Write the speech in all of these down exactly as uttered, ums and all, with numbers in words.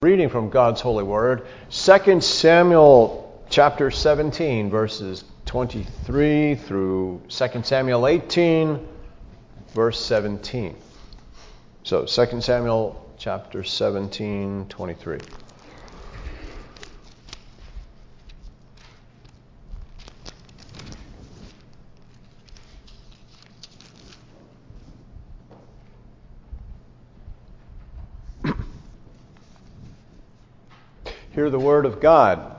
Reading from God's holy word, Second Samuel chapter seventeen, verses twenty-three through Second Samuel eighteen, verse seventeen. So, Second Samuel chapter seventeen, twenty-three. Hear the word of God.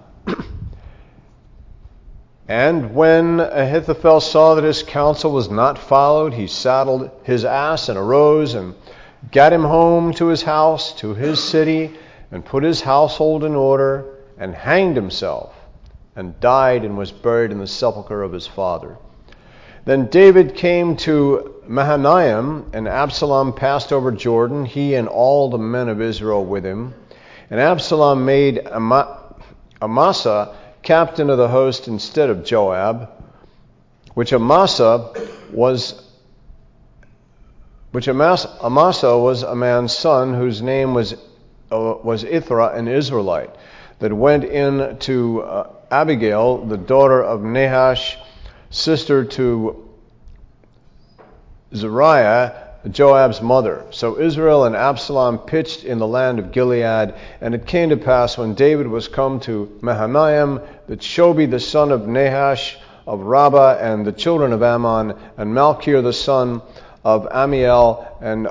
And when Ahithophel saw that his counsel was not followed, he saddled his ass and arose and gat him home to his house, to his city, and put his household in order, and hanged himself, and died and was buried in the sepulchre of his father. Then David came to Mahanaim, and Absalom passed over Jordan, he and all the men of Israel with him. And Absalom made Amasa captain of the host instead of Joab, which Amasa was which Amasa, Amasa was a man's son whose name was uh, was Ithra, an Israelite, that went in to uh, Abigail, the daughter of Nahash, sister to Zeruiah, Joab's mother. So Israel and Absalom pitched in the land of Gilead, and it came to pass when David was come to Mahanaim that Shobi the son of Nahash of Rabbah and the children of Ammon and Malchir the son of Amiel and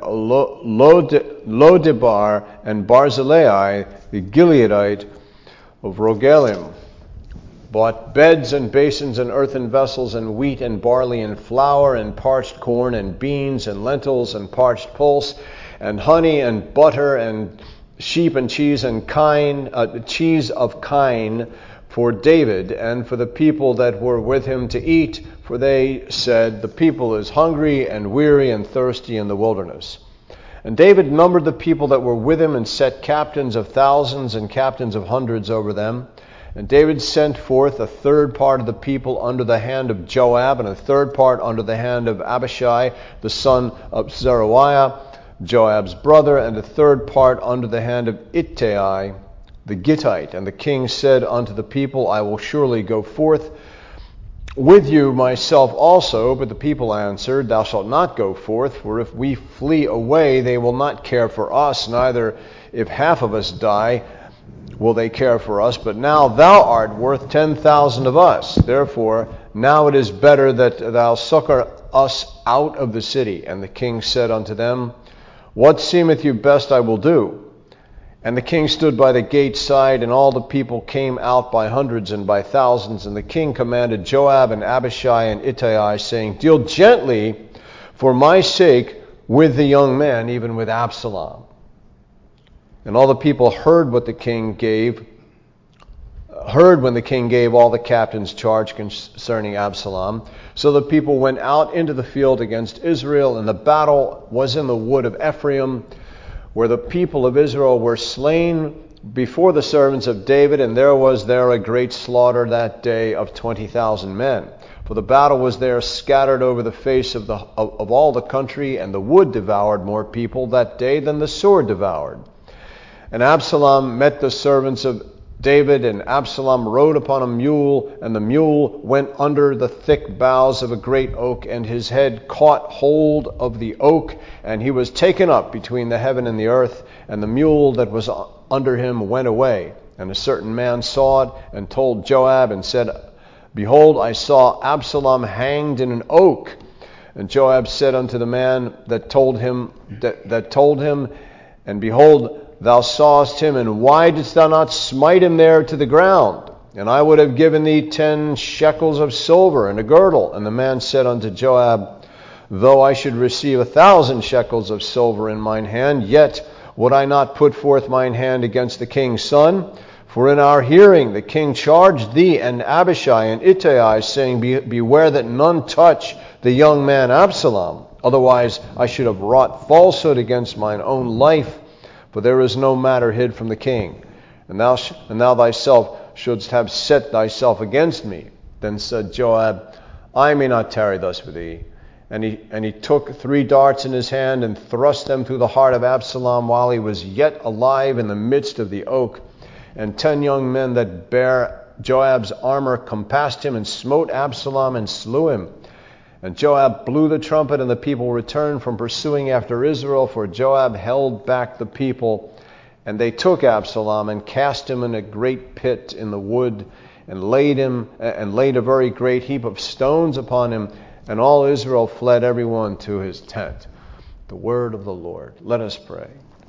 Lodebar and Barzillai the Gileadite of Rogelim bought beds and basins and earthen vessels and wheat and barley and flour and parched corn and beans and lentils and parched pulse and honey and butter and sheep and cheese and kine, uh, cheese of kine for David and for the people that were with him to eat, for they said, the people is hungry and weary and thirsty in the wilderness. And David numbered the people that were with him and set captains of thousands and captains of hundreds over them. And David sent forth a third part of the people under the hand of Joab, and a third part under the hand of Abishai, the son of Zeruiah, Joab's brother, and a third part under the hand of Ittai, the Gittite. And the king said unto the people, I will surely go forth with you myself also. But the people answered, Thou shalt not go forth, for if we flee away, they will not care for us, neither if half of us die, will they care for us? But now thou art worth ten thousand of us. Therefore, now it is better that thou succor us out of the city. And the king said unto them, What seemeth you best I will do? And the king stood by the gate side, and all the people came out by hundreds and by thousands. And the king commanded Joab and Abishai and Ittai, saying, Deal gently for my sake with the young man, even with Absalom. And all the people heard what the king gave, heard when the king gave all the captains charge concerning Absalom. So the people went out into the field against Israel, and the battle was in the wood of Ephraim, where the people of Israel were slain before the servants of David, and there was there a great slaughter that day of twenty thousand men. For the battle was there scattered over the face of, the, of, of all the country, and the wood devoured more people that day than the sword devoured. And Absalom met the servants of David, and Absalom rode upon a mule, and the mule went under the thick boughs of a great oak, and his head caught hold of the oak, and he was taken up between the heaven and the earth, and the mule that was under him went away. And a certain man saw it, and told Joab, and said, Behold, I saw Absalom hanged in an oak. And Joab said unto the man that told him, that, that told him, And behold, thou sawest him, and why didst thou not smite him there to the ground? And I would have given thee ten shekels of silver and a girdle. And the man said unto Joab, Though I should receive a thousand shekels of silver in mine hand, yet would I not put forth mine hand against the king's son. For in our hearing the king charged thee and Abishai and Ittai, saying, Be- Beware that none touch the young man Absalom. Otherwise I should have wrought falsehood against mine own life. For there is no matter hid from the king, and thou sh- and thou thyself shouldst have set thyself against me. Then said Joab, I may not tarry thus with thee. And he, and he took three darts in his hand and thrust them through the heart of Absalom while he was yet alive in the midst of the oak. And ten young men that bare Joab's armor compassed him and smote Absalom and slew him. And Joab blew the trumpet, and the people returned from pursuing after Israel, for Joab held back the people. And they took Absalom and cast him in a great pit in the wood, and laid him and laid a very great heap of stones upon him. And all Israel fled, every one to his tent. The word of the Lord. Let us pray.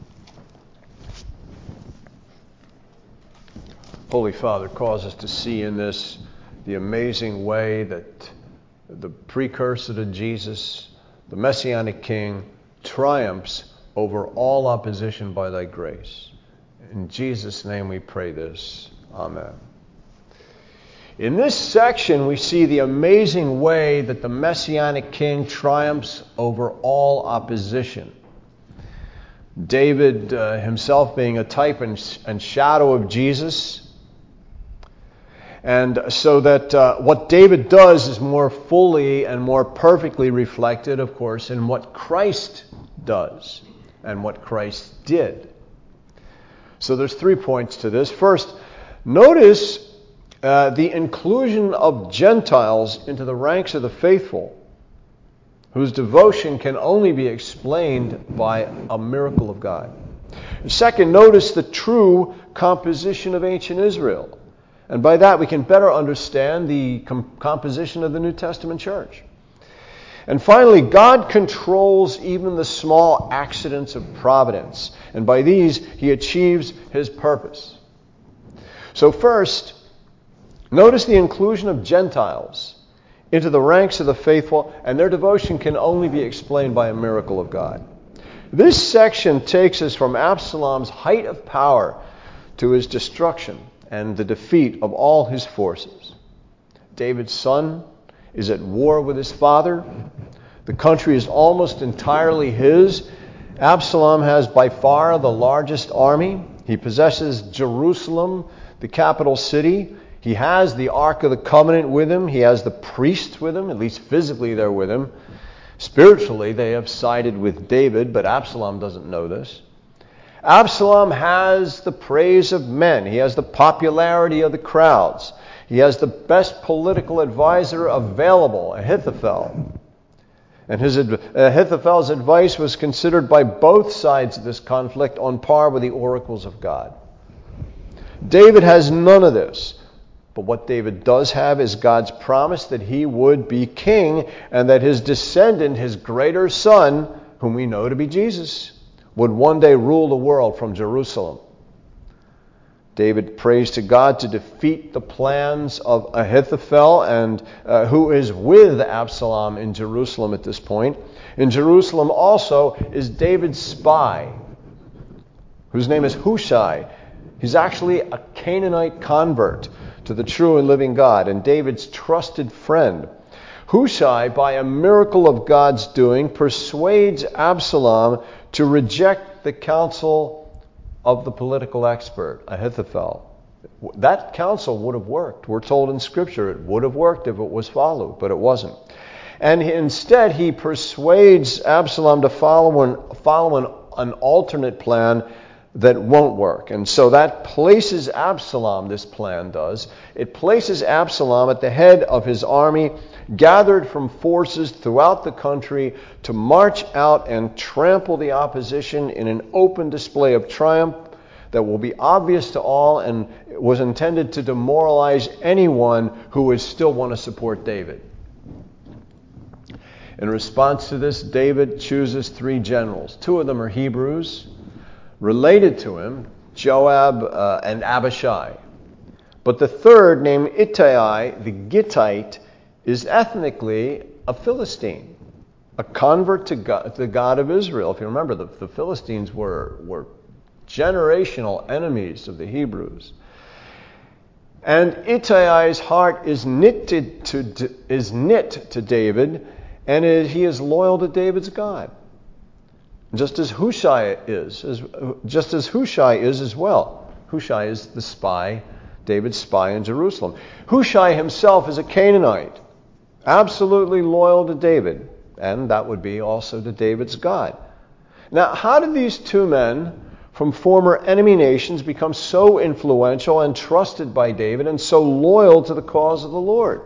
Holy Father, cause us to see in this the amazing way that the precursor to Jesus, the Messianic King, triumphs over all opposition by thy grace. In Jesus' name we pray this. Amen. In this section, we see the amazing way that the Messianic King triumphs over all opposition. David uh, himself being a type and, and shadow of Jesus. And so that uh, what David does is more fully and more perfectly reflected, of course, in what Christ does and what Christ did. So there's three points to this. First, notice Uh, the inclusion of Gentiles into the ranks of the faithful, whose devotion can only be explained by a miracle of God. Second, notice the true composition of ancient Israel. And by that we can better understand the com- composition of the New Testament church. And finally, God controls even the small accidents of providence. And by these, he achieves his purpose. So first, notice the inclusion of Gentiles into the ranks of the faithful, and their devotion can only be explained by a miracle of God. This section takes us from Absalom's height of power to his destruction and the defeat of all his forces. David's son is at war with his father. The country is almost entirely his. Absalom has by far the largest army. He possesses Jerusalem, the capital city. He has the Ark of the Covenant with him. He has the priests with him, at least physically they're with him. Spiritually, they have sided with David, but Absalom doesn't know this. Absalom has the praise of men. He has the popularity of the crowds. He has the best political advisor available, Ahithophel. And his Ahithophel's advice was considered by both sides of this conflict on par with the oracles of God. David has none of this. But what David does have is God's promise that he would be king and that his descendant, his greater son, whom we know to be Jesus, would one day rule the world from Jerusalem. David prays to God to defeat the plans of Ahithophel, and uh, who is with Absalom in Jerusalem at this point. In Jerusalem also is David's spy, whose name is Hushai. He's actually a Canaanite convert to the true and living God, and David's trusted friend. Hushai, by a miracle of God's doing, persuades Absalom to reject the counsel of the political expert, Ahithophel. That counsel would have worked. We're told in Scripture it would have worked if it was followed, but it wasn't. And instead, he persuades Absalom to follow an, follow an, an alternate plan that won't work. And so that places Absalom, this plan does, it places Absalom at the head of his army, gathered from forces throughout the country to march out and trample the opposition in an open display of triumph that will be obvious to all and was intended to demoralize anyone who would still want to support David. In response to this, David chooses three generals. Two of them are Hebrews, related to him, Joab uh, and Abishai. But the third, named Ittai, the Gittite, is ethnically a Philistine, a convert to God, the God of Israel. If you remember, the, the Philistines were, were generational enemies of the Hebrews. And Ittai's heart is knitted to, is knit to David, and it, he is loyal to David's God. Just as Hushai is, as, just as Hushai is as well. Hushai is the spy, David's spy in Jerusalem. Hushai himself is a Canaanite, absolutely loyal to David, and that would be also to David's God. Now, how did these two men from former enemy nations become so influential and trusted by David and so loyal to the cause of the Lord?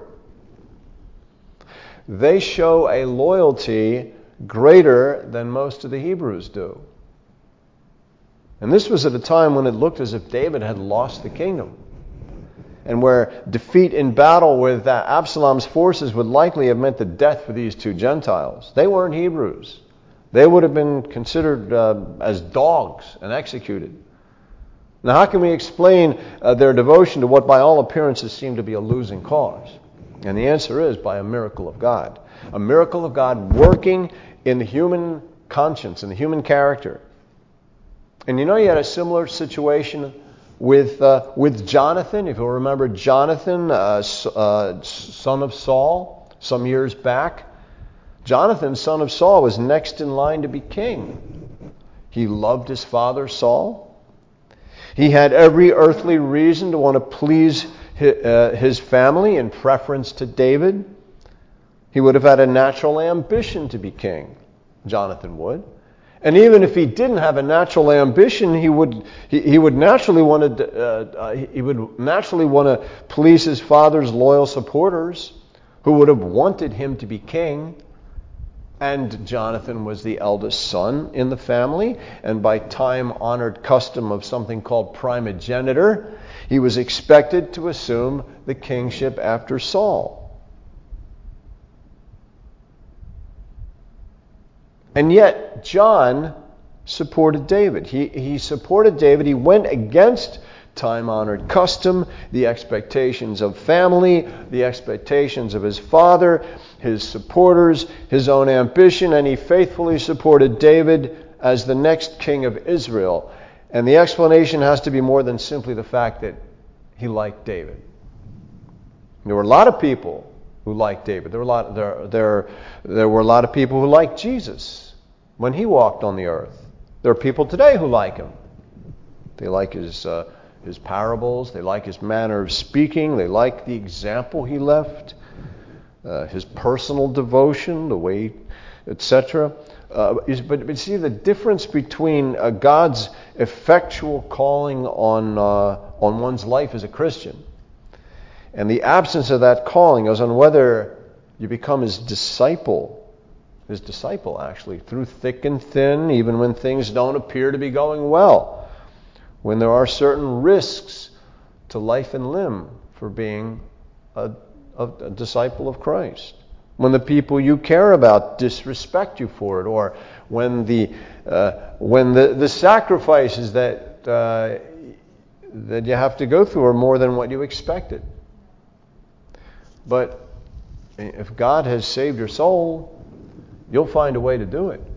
They show a loyalty greater than most of the Hebrews do. And this was at a time when it looked as if David had lost the kingdom, and where defeat in battle with uh, Absalom's forces would likely have meant the death for these two Gentiles. They weren't Hebrews. They would have been considered uh, as dogs and executed. Now, how can we explain uh, their devotion to what by all appearances seemed to be a losing cause? And the answer is by a miracle of God. A miracle of God working in the human conscience, in the human character. And you know, you had a similar situation with uh, with Jonathan. If you'll remember Jonathan, uh, uh, son of Saul, some years back. Jonathan, son of Saul, was next in line to be king. He loved his father Saul. He had every earthly reason to want to please his family in preference to David. He would have had a natural ambition to be king. Jonathan would. And even if he didn't have a natural ambition, he would he, he would naturally want to uh, uh, he would naturally want to please his father's loyal supporters, who would have wanted him to be king. And Jonathan was the eldest son in the family, and by time-honored custom of something called primogeniture, he was expected to assume the kingship after Saul. And yet, John supported David. He, he supported David. He went against time-honored custom, the expectations of family, the expectations of his father, his supporters, his own ambition, and he faithfully supported David as the next king of Israel. And the explanation has to be more than simply the fact that he liked David. There were a lot of people who liked David. There were a lot, there, there, there were a lot of people who liked Jesus when he walked on the earth. There are people today who like him. They like his uh, his parables. They like his manner of speaking. They like the example he left, uh, his personal devotion, the way, et cetera. Uh, but, but see, the difference between uh, God's effectual calling on uh, on one's life as a Christian and the absence of that calling is on whether you become his disciple. His disciple, actually, through thick and thin, even when things don't appear to be going well, when there are certain risks to life and limb for being a, a, a disciple of Christ, when the people you care about disrespect you for it, or when the uh, when the, the sacrifices that uh, that you have to go through are more than what you expected. But if God has saved your soul, you'll find a way to do it,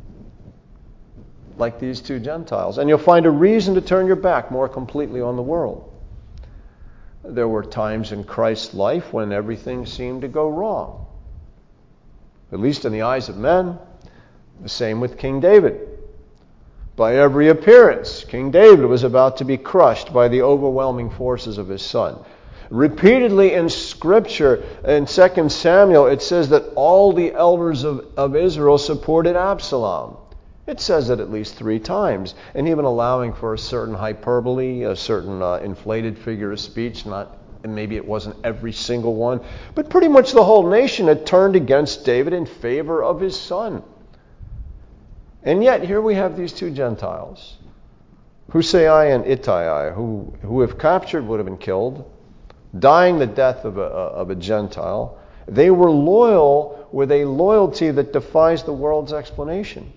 like these two Gentiles. And you'll find a reason to turn your back more completely on the world. There were times in Christ's life when everything seemed to go wrong, at least in the eyes of men. The same with King David. By every appearance, King David was about to be crushed by the overwhelming forces of his son. Repeatedly in Scripture, in Second Samuel, it says that all the elders of, of Israel supported Absalom. It says it at least three times, and even allowing for a certain hyperbole, a certain uh, inflated figure of speech. Not, and maybe it wasn't every single one, but pretty much the whole nation had turned against David in favor of his son. And yet here we have these two Gentiles, Husai and Ittai, who who if captured would have been killed, dying the death of a, of a Gentile. They were loyal with a loyalty that defies the world's explanation,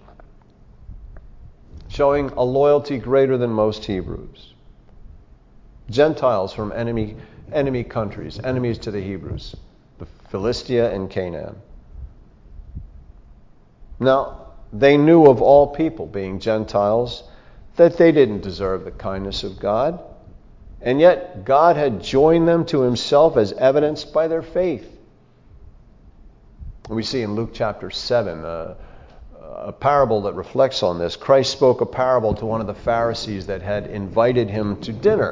showing a loyalty greater than most Hebrews. Gentiles from enemy enemy countries, enemies to the Hebrews, the Philistia and Canaan. Now, they knew of all people, being Gentiles, that they didn't deserve the kindness of God. And yet, God had joined them to himself as evidenced by their faith. We see in Luke chapter seven uh, a parable that reflects on this. Christ spoke a parable to one of the Pharisees that had invited him to dinner.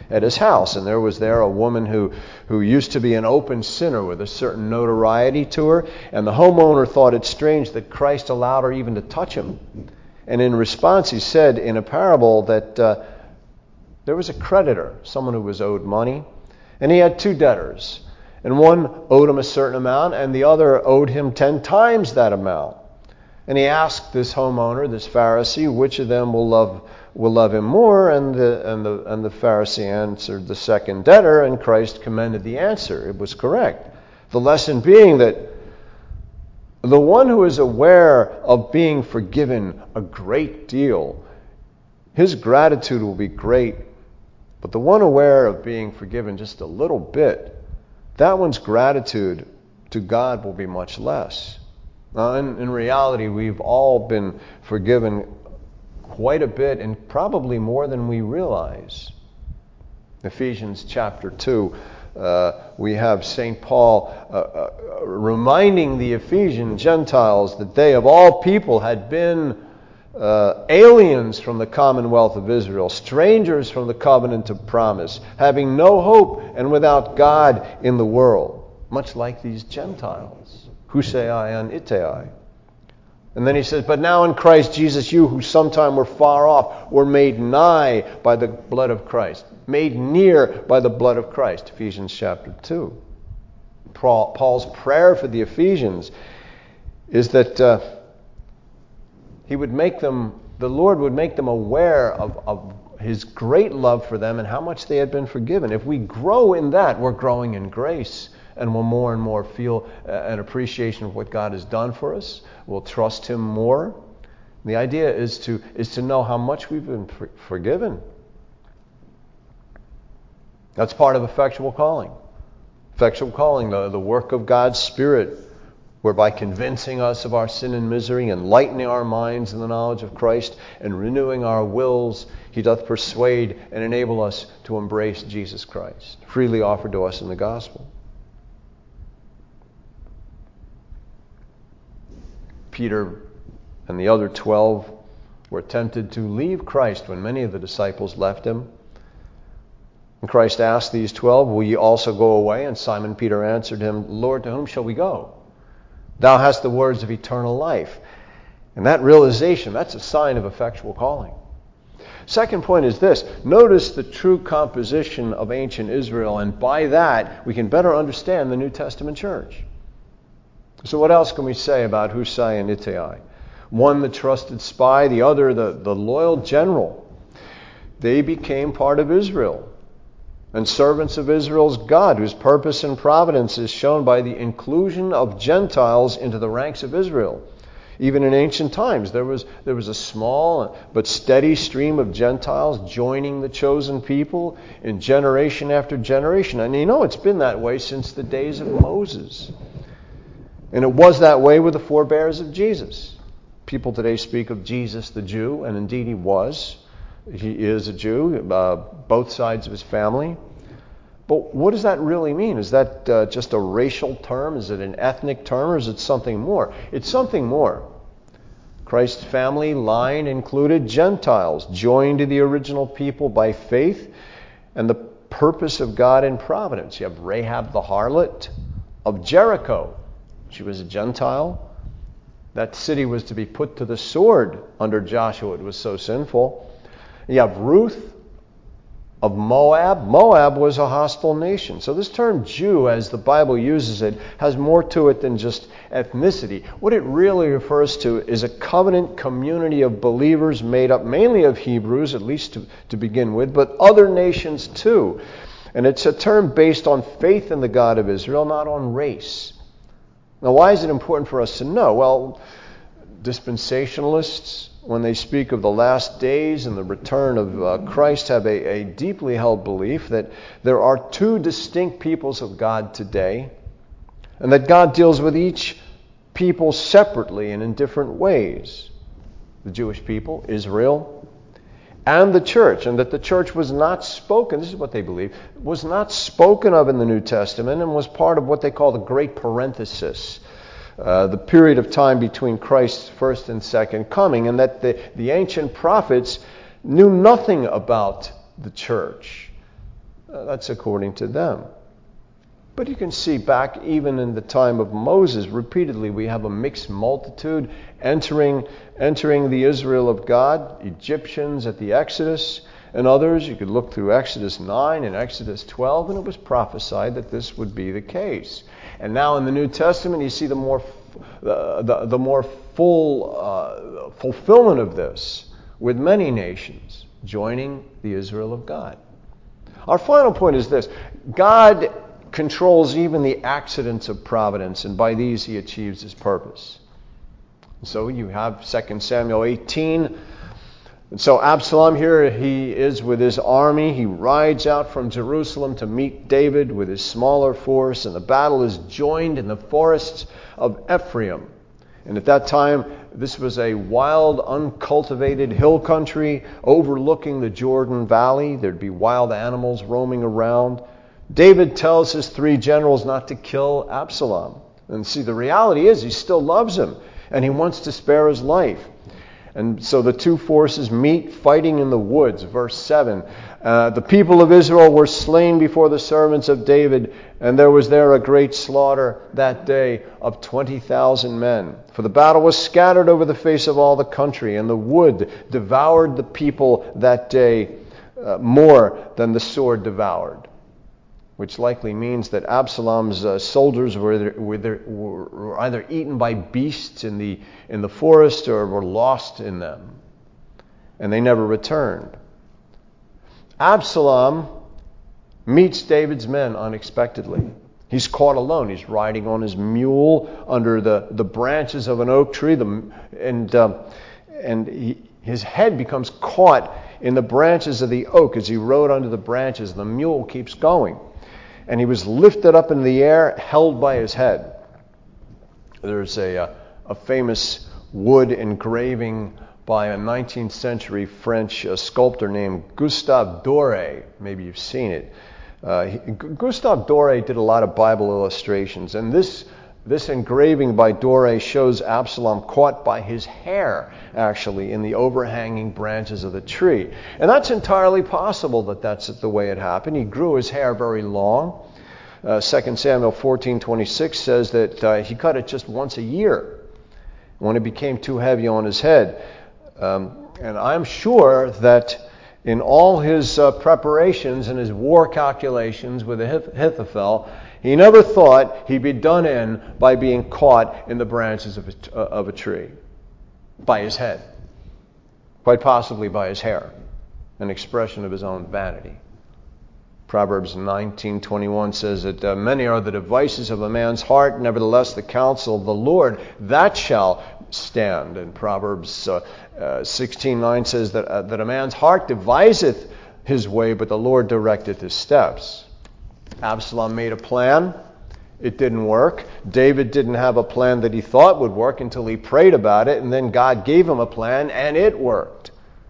at his house. And there was there a woman who, who used to be an open sinner with a certain notoriety to her. And the homeowner thought it strange that Christ allowed her even to touch him. And in response, he said in a parable that uh, there was a creditor, someone who was owed money, and he had two debtors. And one owed him a certain amount, and the other owed him ten times that amount. And he asked this homeowner, this Pharisee, which of them will love will love him more? And the and the and the Pharisee answered, the second debtor, and Christ commended the answer. It was correct. The lesson being that the one who is aware of being forgiven a great deal, his gratitude will be great. But the one aware of being forgiven just a little bit, that one's gratitude to God will be much less. Now, in, in reality, we've all been forgiven quite a bit, and probably more than we realize. Ephesians chapter two, uh, we have Saint Paul uh, uh, reminding the Ephesian Gentiles that they of all people had been uh, aliens from the commonwealth of Israel, strangers from the covenant of promise, having no hope and without God in the world, much like these Gentiles. Huseion itei. And then he says, but now in Christ Jesus, you who sometime were far off were made nigh by the blood of Christ. Made near by the blood of Christ. Ephesians chapter two. Paul, Paul's prayer for the Ephesians is that uh, he would make them, the Lord would make them aware of, of his great love for them and how much they had been forgiven. If we grow in that, we're growing in grace. And we'll more and more feel an appreciation of what God has done for us. We'll trust Him more. The idea is to is to know how much we've been for, forgiven. That's part of effectual calling. Effectual calling, the, the work of God's Spirit, whereby convincing us of our sin and misery, enlightening our minds in the knowledge of Christ, and renewing our wills, He doth persuade and enable us to embrace Jesus Christ, freely offered to us in the gospel. Peter and the other twelve were tempted to leave Christ when many of the disciples left Him. And Christ asked these twelve, will ye also go away? And Simon Peter answered Him, Lord, to whom shall we go? Thou hast the words of eternal life. And that realization, that's a sign of effectual calling. Second point is this. Notice the true composition of ancient Israel, and by that we can better understand the New Testament church. So what else can we say about Huseion itei? One the trusted spy, the other the, the loyal general. They became part of Israel and servants of Israel's God, whose purpose and providence is shown by the inclusion of Gentiles into the ranks of Israel. Even in ancient times, there was there was a small but steady stream of Gentiles joining the chosen people in generation after generation. And you know, it's been that way since the days of Moses. And it was that way with the forebears of Jesus. People today speak of Jesus the Jew, and indeed he was. He is a Jew, uh, both sides of his family. But what does that really mean? Is that uh, just a racial term? Is it an ethnic term? Or is it something more? It's something more. Christ's family line included Gentiles, joined to the original people by faith and the purpose of God in providence. You have Rahab the harlot of Jericho. She was a Gentile. That city was to be put to the sword under Joshua. It was so sinful. You have Ruth of Moab. Moab was a hostile nation. So this term Jew, as the Bible uses it, has more to it than just ethnicity. What it really refers to is a covenant community of believers made up mainly of Hebrews, at least to, to begin with, but other nations too. And it's a term based on faith in the God of Israel, not on race. Now, why is it important for us to know? Well, dispensationalists, when they speak of the last days and the return of uh, Christ, have a, a deeply held belief that there are two distinct peoples of God today, and that God deals with each people separately and in different ways. The Jewish people, Israel, and the church, and that the church was not spoken, this is what they believe, was not spoken of in the New Testament and was part of what they call the Great Parenthesis, uh, the period of time between Christ's first and second coming, and that the, the ancient prophets knew nothing about the church. Uh, that's according to them. But you can see back even in the time of Moses, repeatedly we have a mixed multitude entering, entering the Israel of God, Egyptians at the Exodus, and others. You could look through Exodus nine and Exodus twelve, and it was prophesied that this would be the case. And now in the New Testament, you see the more, uh, the, the more full uh, fulfillment of this, with many nations joining the Israel of God. Our final point is this: God controls even the accidents of providence, and by these he achieves his purpose. So you have Second Samuel eighteen. And so Absalom, here he is with his army. He rides out from Jerusalem to meet David with his smaller force, and the battle is joined in the forests of Ephraim. And at that time, this was a wild, uncultivated hill country overlooking the Jordan Valley. There'd be wild animals roaming around. David tells his three generals not to kill Absalom. And see, the reality is he still loves him, and he wants to spare his life. And so the two forces meet, fighting in the woods. Verse seven, uh, the people of Israel were slain before the servants of David, and there was there a great slaughter that day of twenty thousand men. For the battle was scattered over the face of all the country, and the wood devoured the people that day uh, more than the sword devoured. Which likely means that Absalom's uh, soldiers were, were, were either eaten by beasts in the, in the forest or were lost in them. And they never returned. Absalom meets David's men unexpectedly. He's caught alone. He's riding on his mule under the, the branches of an oak tree. The, and uh, and he, his head becomes caught in the branches of the oak as he rode under the branches. The mule keeps going. And he was lifted up in the air, held by his head. There's a, a, a famous wood engraving by a nineteenth century French uh, sculptor named Gustave Doré. Maybe you've seen it. Uh, he, Gustave Doré did a lot of Bible illustrations, and this this engraving by Doré shows Absalom caught by his hair, actually, in the overhanging branches of the tree. And that's entirely possible that that's the way it happened. He grew his hair very long. Uh, Second Samuel fourteen twenty-six says that uh, he cut it just once a year when it became too heavy on his head. Um, and I'm sure that in all his uh, preparations and his war calculations with Ahithophel, he never thought he'd be done in by being caught in the branches of a, of a tree, by his head, quite possibly by his hair, an expression of his own vanity. Proverbs nineteen twenty-one says that uh, many are the devices of a man's heart, nevertheless the counsel of the Lord, that shall stand. And Proverbs uh, uh, sixteen nine says that, uh, that a man's heart deviseth his way, but the Lord directeth his steps. Absalom made a plan. It didn't work. David didn't have a plan that he thought would work until he prayed about it, and then God gave him a plan, and it worked.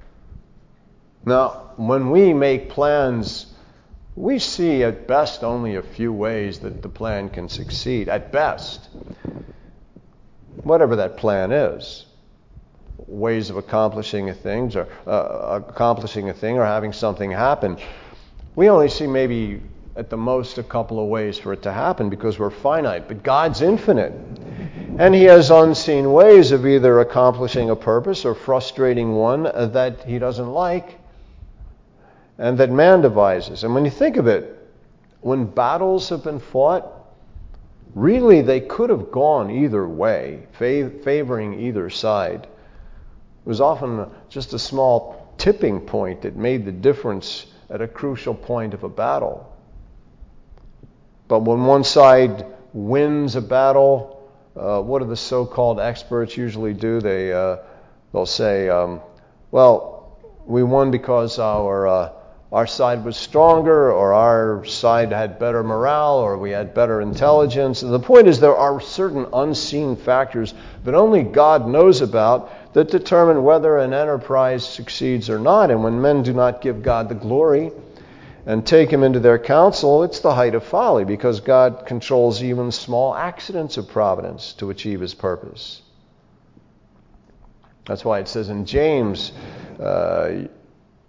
Now, when we make plans, we see at best only a few ways that the plan can succeed. At best. Whatever that plan is. Ways of accomplishing a thing, or uh, accomplishing a thing or having something happen. We only see maybe at the most a couple of ways for it to happen because we're finite. But God's infinite. And he has unseen ways of either accomplishing a purpose or frustrating one that he doesn't like and that man devises. And when you think of it, when battles have been fought, really they could have gone either way, fav- favoring either side. It was often just a small tipping point that made the difference at a crucial point of a battle. But when one side wins a battle, uh, what do the so-called experts usually do? They, uh, they'll say, um, well, we won because our uh, our side was stronger, or our side had better morale, or we had better intelligence. And the point is there are certain unseen factors that only God knows about that determine whether an enterprise succeeds or not. And when men do not give God the glory and take him into their counsel, it's the height of folly, because God controls even small accidents of providence to achieve his purpose. That's why it says in James, uh,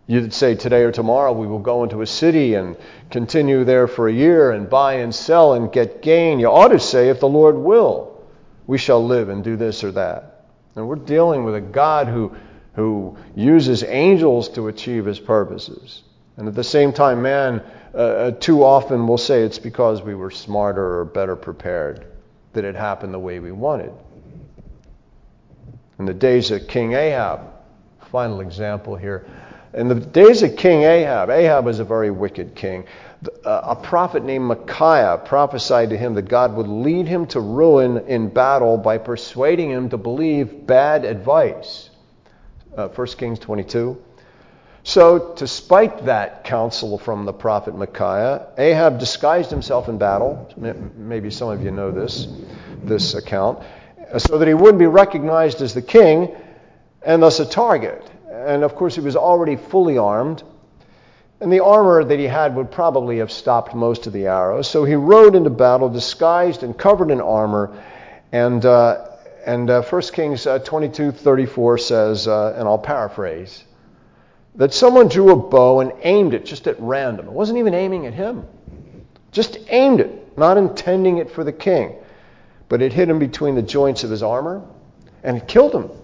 You'd say today or tomorrow we will go into a city and continue there for a year and buy and sell and get gain. You ought to say, if the Lord will, we shall live and do this or that. And we're dealing with a God who, who uses angels to achieve his purposes. And at the same time, man uh, too often will say it's because we were smarter or better prepared that it happened the way we wanted. In the days of King Ahab, final example here, in the days of King Ahab, Ahab was a very wicked king. A prophet named Micaiah prophesied to him that God would lead him to ruin in battle by persuading him to believe bad advice. Uh, First Kings twenty-two. So, to spite that counsel from the prophet Micaiah, Ahab disguised himself in battle. Maybe some of you know this, this account, so that he wouldn't be recognized as the king and thus a target. And of course, he was already fully armed, and the armor that he had would probably have stopped most of the arrows. So he rode into battle disguised and covered in armor. And uh, and uh, First Kings uh, twenty-two thirty-four says, uh, and I'll paraphrase, that someone drew a bow and aimed it just at random. It wasn't even aiming at him. Just aimed it, not intending it for the king. But it hit him between the joints of his armor, and it killed him.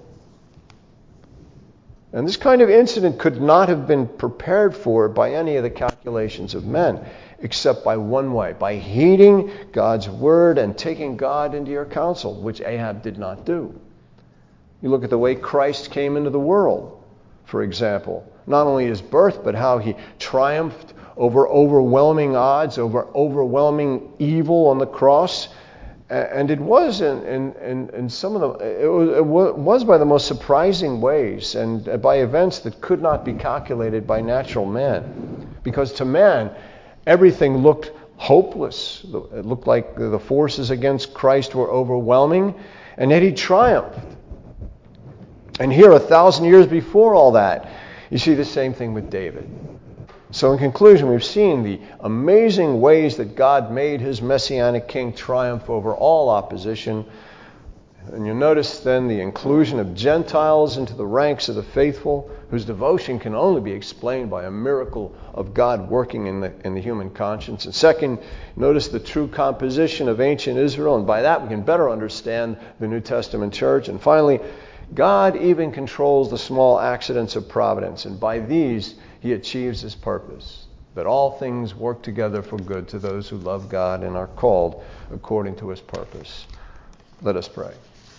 And this kind of incident could not have been prepared for by any of the calculations of men, except by one way, by heeding God's word and taking God into your counsel, which Ahab did not do. You look at the way Christ came into the world, for example. Not only his birth, but how he triumphed over overwhelming odds, over overwhelming evil on the cross. And it was in, in, in, in some of them, it was, it was by the most surprising ways and by events that could not be calculated by natural man. Because to man, everything looked hopeless. It looked like the forces against Christ were overwhelming, and yet he triumphed. And here, a thousand years before all that, you see the same thing with David. So in conclusion, we've seen the amazing ways that God made his messianic king triumph over all opposition. And you'll notice then the inclusion of Gentiles into the ranks of the faithful, whose devotion can only be explained by a miracle of God working in the, in the human conscience. And second, notice the true composition of ancient Israel, and by that we can better understand the New Testament church. And finally, God even controls the small accidents of providence, and by these he achieves his purpose, that all things work together for good to those who love God and are called according to his purpose. Let us pray.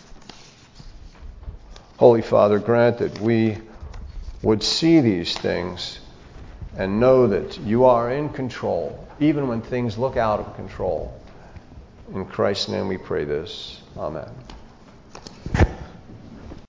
Holy Father, grant that we would see these things and know that you are in control, even when things look out of control. In Christ's name we pray this. Amen.